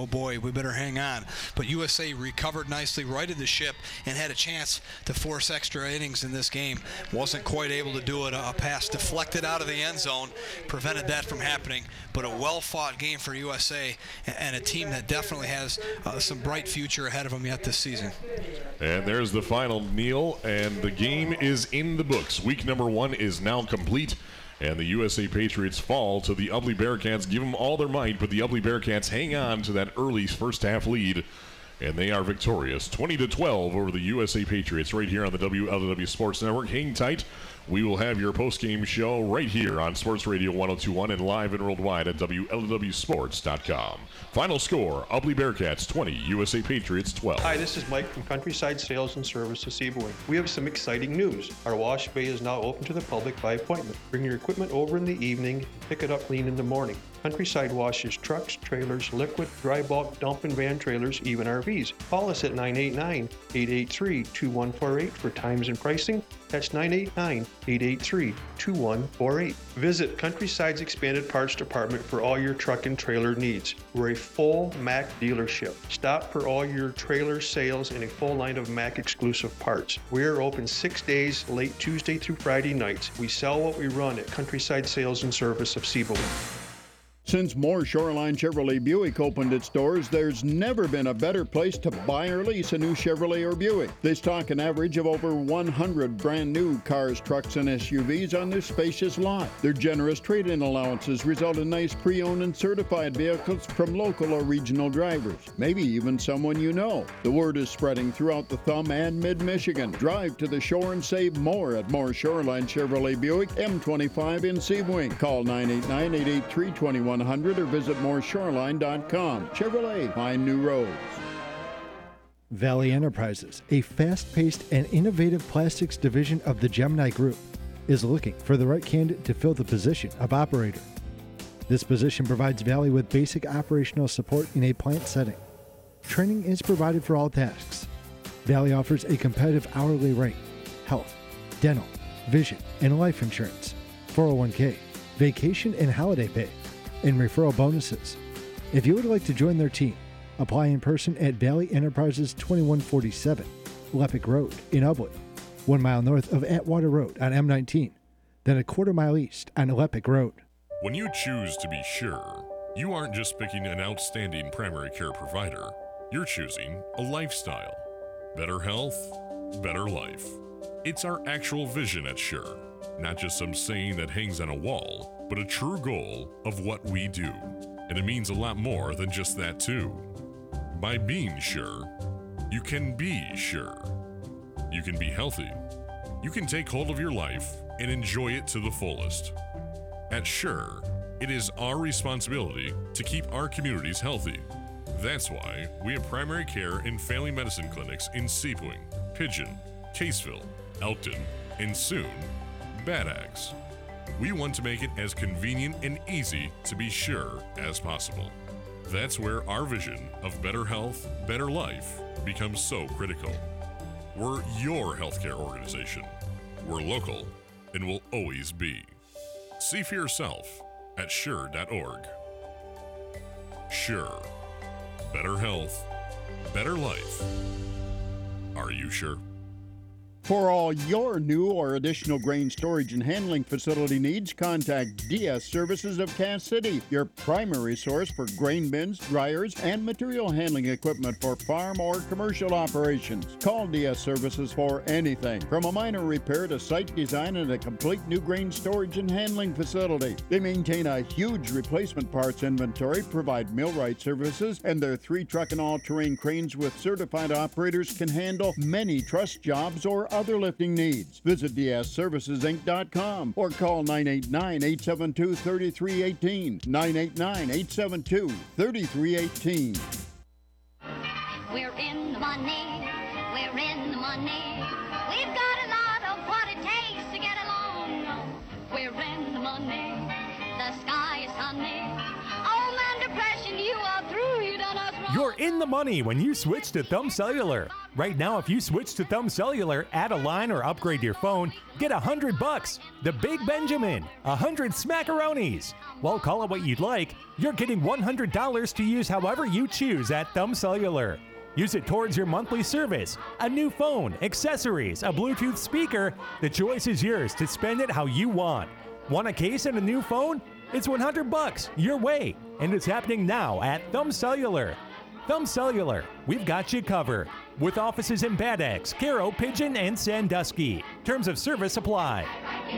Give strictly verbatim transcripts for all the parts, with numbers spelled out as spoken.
oh boy, we better hang on. But U S A recovered nicely, righted the ship, and had a chance to force extra innings in this game. Wasn't quite able to do it. A pass deflected out of the end zone prevented that from happening. But a well-fought game for U S A and a team that definitely has uh, some bright future ahead of them yet this season. And there's the final, Neil, and the game is in the books. Week number one is now complete, and the U S A Patriots fall to the Ubly Bearcats. Give them all their might, but the Ubly Bearcats hang on to that early first-half lead, and they are victorious, twenty to twelve over the U S A Patriots right here on the W L W Sports Network. Hang tight. We will have your post-game show right here on Sports Radio one oh two point one and live and worldwide at W L W sports dot com. Final score, Ubly Bearcats twenty, U S A Patriots twelve. Hi, this is Mike from Countryside Sales and Service of Seaboy. We have some exciting news. Our wash bay is now open to the public by appointment. Bring your equipment over in the evening and pick it up clean in the morning. Countryside washes trucks, trailers, liquid, dry bulk, dump and van trailers, even R Vs. Call us at nine eight nine, eight eight three, two one four eight for times and pricing. That's nine eight nine, eight eight three, two one four eight. Visit Countryside's expanded parts department for all your truck and trailer needs. We're a full Mack dealership. Stop for all your trailer sales and a full line of Mack exclusive parts. We are open six days, late Tuesday through Friday nights. We sell what we run at Countryside Sales and Service of Seaboy. Since Moore Shoreline Chevrolet Buick opened its doors, there's never been a better place to buy or lease a new Chevrolet or Buick. They stock an average of over one hundred brand new cars, trucks, and S U Vs on their spacious lot. Their generous trade-in allowances result in nice pre-owned and certified vehicles from local or regional drivers, maybe even someone you know. The word is spreading throughout the Thumb and Mid-Michigan. Drive to the shore and save more at Moore Shoreline Chevrolet Buick, M twenty-five in Sebring. Call nine eight nine, eight eight three, two one zero zero or visit more shoreline dot com. Chevrolet, find new roads. Valley Enterprises, a fast-paced and innovative plastics division of the Gemini Group, is looking for the right candidate to fill the position of operator. This position provides Valley with basic operational support in a plant setting. Training is provided for all tasks. Valley offers a competitive hourly rate, health, dental, vision, and life insurance, four oh one k, vacation and holiday pay, and referral bonuses. If you would like to join their team, apply in person at Valley Enterprises twenty-one forty-seven Lepic Road in Ubly, one mile north of Atwater Road on M nineteen, then a quarter mile east on Lepic Road. When you choose to be sure, you aren't just picking an outstanding primary care provider. You're choosing a lifestyle. Better health, better life. It's our actual vision at Sure. Not just some saying that hangs on a wall, but a true goal of what we do. And it means a lot more than just that too. By being sure, you can be sure. You can be healthy. You can take hold of your life and enjoy it to the fullest. At Sure, it is our responsibility to keep our communities healthy. That's why we have primary care and family medicine clinics in Sebring, Pigeon, Caseville, Elkton, and soon, Bad Axe. We want to make it as convenient and easy to be sure as possible. That's where our vision of better health, better life becomes so critical. We're your healthcare organization. We're local and will always be. See for yourself at sure dot org. Sure. Better health, better life. Are you sure? For all your new or additional grain storage and handling facility needs, contact D S Services of Cass City, your primary source for grain bins, dryers, and material handling equipment for farm or commercial operations. Call D S Services for anything, from a minor repair to site design and a complete new grain storage and handling facility. They maintain a huge replacement parts inventory, provide millwright services, and their three truck and all-terrain cranes with certified operators can handle many truss jobs or other lifting needs. Visit D S services inc dot com or call nine eight nine, eight seven two, three three one eight, nine eight nine, eight seven two, three three one eight. We're in the money, we're in the money. We've got a lot of what it takes to get along. We're in the money, the sky is sunny. Oh man, depression, you are through, you done us You're in the money when you switch to Thumb Cellular. Right now, if you switch to Thumb Cellular, add a line or upgrade your phone, get a hundred bucks. The Big Benjamin, a hundred smackaronis. Well, call it what you'd like. You're getting one hundred dollars to use however you choose at Thumb Cellular. Use it towards your monthly service, a new phone, accessories, a Bluetooth speaker. The choice is yours to spend it how you want. Want a case and a new phone? It's one hundred bucks your way, and it's happening now at Thumb Cellular. Thumb Cellular, we've got you covered. With offices in Bad Axe, Caro, Pigeon, and Sandusky. Terms of service apply.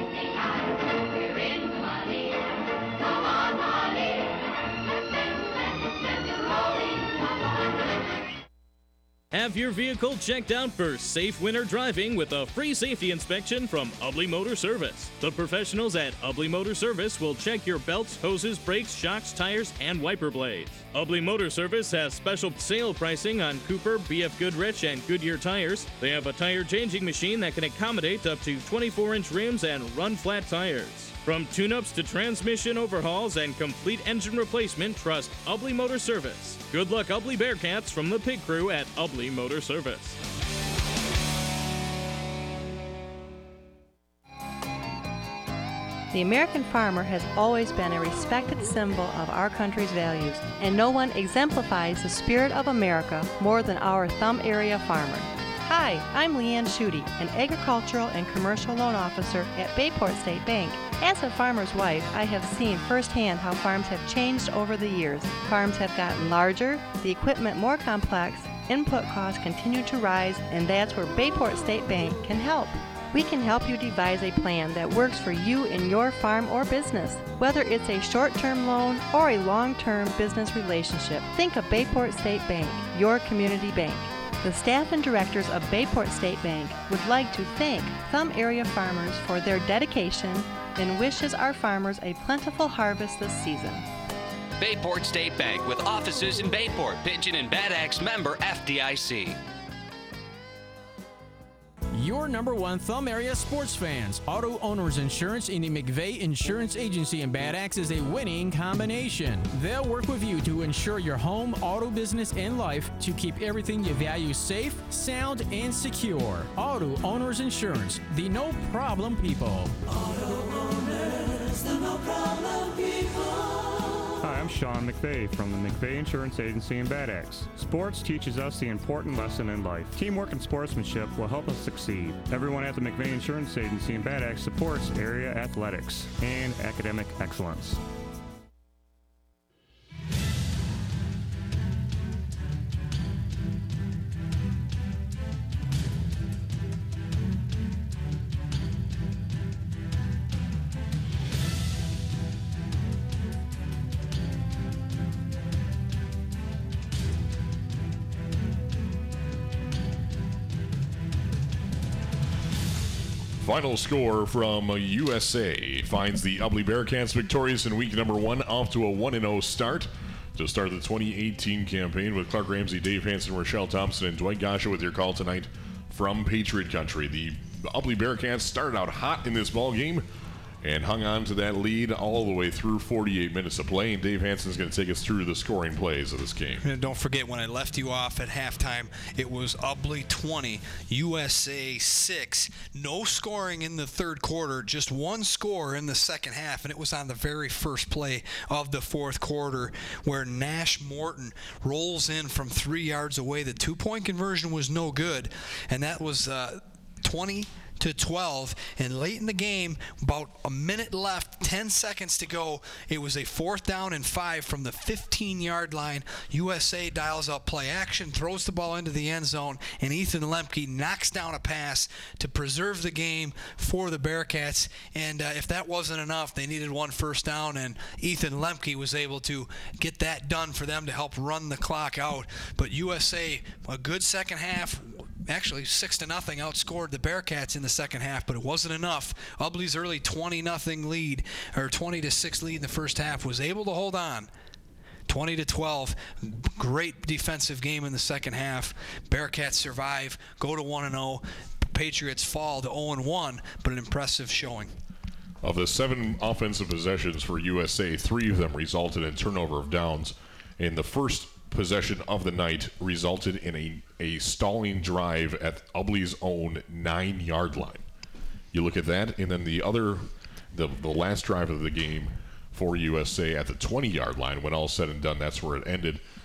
Have your vehicle checked out for safe winter driving with a free safety inspection from Ubley Motor Service. The professionals at Ubley Motor Service will check your belts, hoses, brakes, shocks, tires, and wiper blades. Ubley Motor Service has special sale pricing on Cooper, B F Goodrich, and Goodyear tires. They have a tire changing machine that can accommodate up to twenty-four inch rims and run flat tires. From tune-ups to transmission overhauls and complete engine replacement, trust Ubley Motor Service. Good luck, Ubley Bearcats, from the pig crew at Ubley Motor Service. The American farmer has always been a respected symbol of our country's values, and no one exemplifies the spirit of America more than our Thumb area farmer. Hi, I'm Leanne Schutte, an agricultural and commercial loan officer at Bayport State Bank. As a farmer's wife, I have seen firsthand how farms have changed over the years. Farms have gotten larger, the equipment more complex, input costs continue to rise, and that's where Bayport State Bank can help. We can help you devise a plan that works for you in your farm or business. Whether it's a short-term loan or a long-term business relationship, think of Bayport State Bank, your community bank. The staff and directors of Bayport State Bank would like to thank Thumb area farmers for their dedication and wishes our farmers a plentiful harvest this season. Bayport State Bank, with offices in Bayport, Pigeon, and Bad Axe, member F D I C. Your number one Thumb area sports fans. Auto Owners Insurance in the McVeigh Insurance Agency in Bad Axe is a winning combination. They'll work with you to insure your home, auto business, and life to keep everything you value safe, sound, and secure. Auto Owners Insurance, the no problem people. Auto Owners, the no problem people. Hi, I'm Sean McVeigh from the McVeigh Insurance Agency in Bad Axe. Sports teaches us the important lesson in life. Teamwork and sportsmanship will help us succeed. Everyone at the McVeigh Insurance Agency in Bad Axe supports area athletics and academic excellence. Final score from U S A finds the Ubley Bearcats victorious in week number one, off to a one and oh start to start the twenty eighteen campaign with Clark Ramsey, Dave Hansen, Rochelle Thompson, and Dwight Gasha with your call tonight from Patriot Country. The Ubley Bearcats started out hot in this ball game and hung on to that lead all the way through forty-eight minutes of play. And Dave Hansen's going to take us through the scoring plays of this game. And don't forget, when I left you off at halftime, it was Ubley twenty, U S A six. No scoring in the third quarter, just one score in the second half, and it was on the very first play of the fourth quarter where Nash Morton rolls in from three yards away. The two-point conversion was no good, and that was uh, twenty to twelve, and late in the game, about a minute left, ten seconds to go, it was a fourth down and five from the fifteen yard line. U S A dials up play action, throws the ball into the end zone, and Ethan Lemke knocks down a pass to preserve the game for the Bearcats. And uh, if that wasn't enough, they needed one first down, and Ethan Lemke was able to get that done for them to help run the clock out. But U S A, a good second half, actually six to nothing, outscored the Bearcats in the second half, but it wasn't enough. Ubley's early twenty nothing lead, or twenty to six lead in the first half, was able to hold on. twenty to twelve, great defensive game in the second half. Bearcats survive, go to one and oh. Patriots fall to oh and one, but an impressive showing. Of the seven offensive possessions for U S A, three of them resulted in turnover of downs. In the first possession of the night resulted in a, a stalling drive at Ubly's own nine-yard line. You look at that, and then the other, the, the last drive of the game for U S A at the twenty-yard line, when all said and done, that's where it ended.